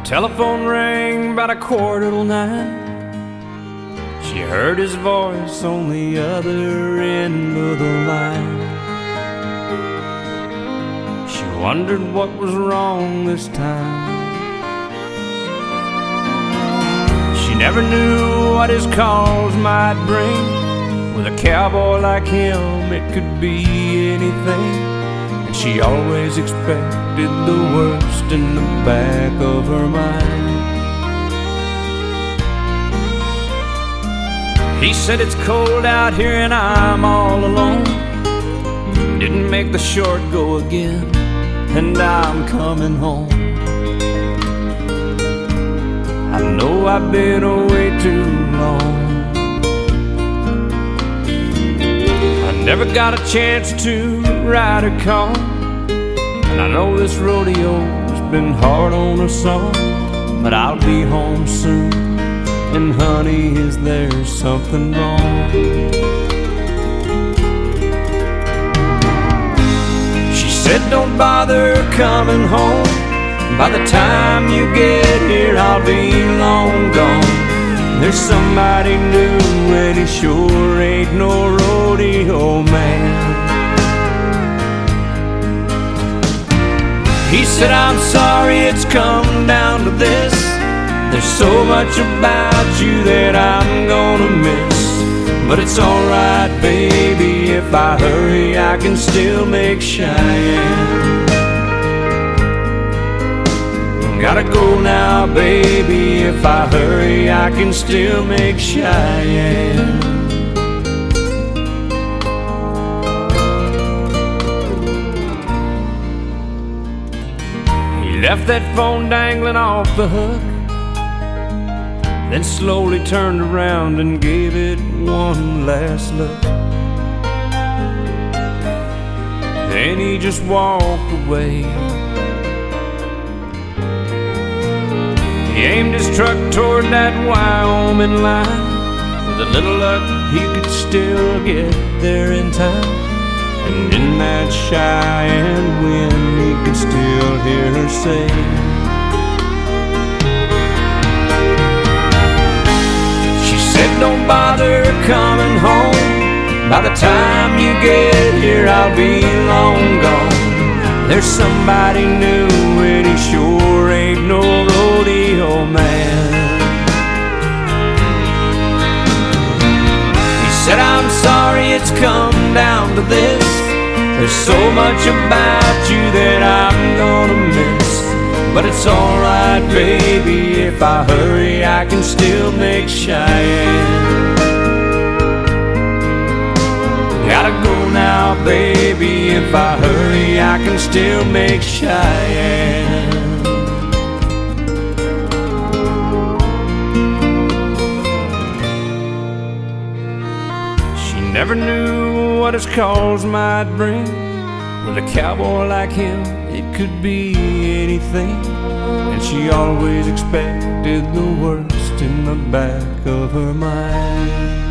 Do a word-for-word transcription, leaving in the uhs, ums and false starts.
Telephone rang about a quarter till nine. She heard his voice on the other end of the line. She wondered what was wrong this time. She never knew what his calls might bring. With a cowboy like him, it could be anything. And she always expected the worst in the back of her mind. He said it's cold out here and I'm all alone. Didn't make the short go again, and I'm coming home. I know I've been away too long. I never got a chance to ride a car, and I know this rodeo's been hard on us all. But I'll be home soon, and honey, is there something wrong? She said don't bother coming home. By the time you get here, I'll be long gone. There's somebody new, and he sure ain't no rodeo man. He said I'm sorry it's come down to this. There's so much about you that I'm gonna miss. But it's alright, baby, if I hurry, I can still make Cheyenne. Gotta go now, baby, if I hurry, I can still make Cheyenne. He left that phone dangling off the hook, then slowly turned around and gave it one last look. Then he just walked away. He aimed his truck toward that Wyoming line. With a little luck, he could still get there in time. And in that Cheyenne wind, he could still hear her say, don't bother coming home. By the time you get here, I'll be long gone. There's somebody new, and he sure ain't no rodeo man. He said I'm sorry it's come down to this. There's so much about you that I'm gonna miss. But it's alright, baby, if I hurry, I can still make Cheyenne. Gotta go now, baby, if I hurry, I can still make Cheyenne. She never knew what his calls might bring. With a cowboy like him, it could be anything. And she always expected the worst in the back of her mind.